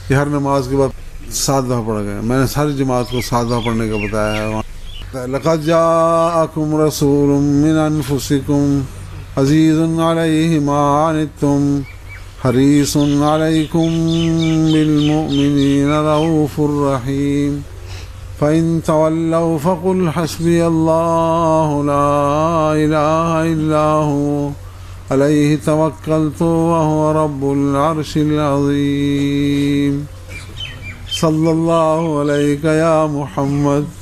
कि हर नमाज के बाद 7 दफ़ा पढ़ा गया। मैंने सारी जमात को 7 दफ़ा पढ़ने का बताया है। लक़द जाअकुम रसूलुम मिन अनफुसिकुम अज़ीज़ुन अलैहि मा अनित्तुम हरीसुन अलैकुम बिल मुमिनीना रऊफ़ुर रहीम फ़इन तवल्लौ फ़क़ुल हस्बियल्लाहु ला इलाहा इल्ला हु अलैहि तवक्कलतु व हुवा रब्बुल अर्शिल अज़ीम। सल्लल्लाहु अलैका या मुहम्मद